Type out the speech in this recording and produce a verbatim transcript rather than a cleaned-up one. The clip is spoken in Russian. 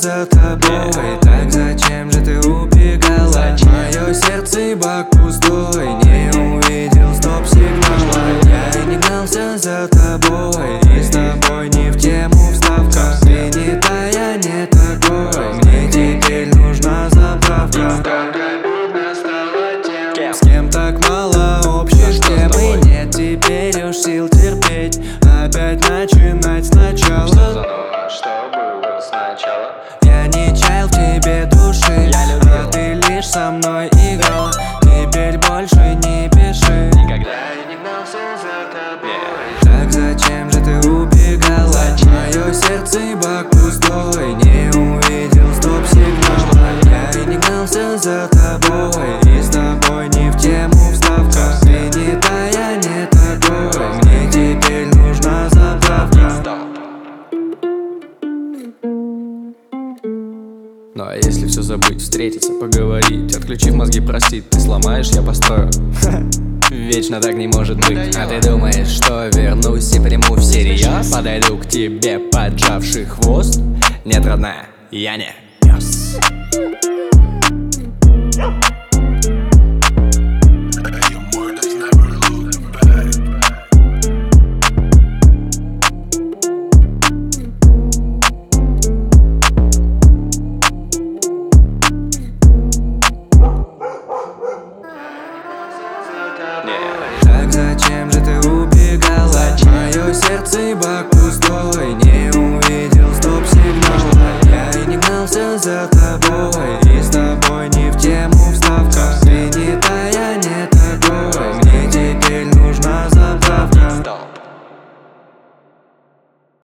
за тобой. Так зачем же ты убегала? Мое сердце и бак пустой. Не увидел стоп-сигнала. Я и не гнался за тобой, и с тобой не в тему вставка. Ты не та, я не такой. Мне теперь нужна заправка. С кем так мало общих тем, и нет теперь уж сил терпеть. Опять начинать сначала. Что было сначала? Я не чаял в тебе души, а ты лишь со мной играла. Теперь больше не пиши. Никогда. Я и не гнался за тобой. Так зачем же ты убегала? Мое сердце и бак пустой. Не увидел стоп-сигнала. Я и не гнался за тобой, и с тобой не в тему вставка. Ты не та, я не такой. Мне теперь нужна заправка. Ну а если все забыть, встретиться, поговорить, отключив мозги, простить, ты сломаешь, я построю. Вечно так не может быть. А ты думаешь, что вернусь и приму всерьез? Подойду к тебе, поджавший хвост? Нет, родная, я не пес.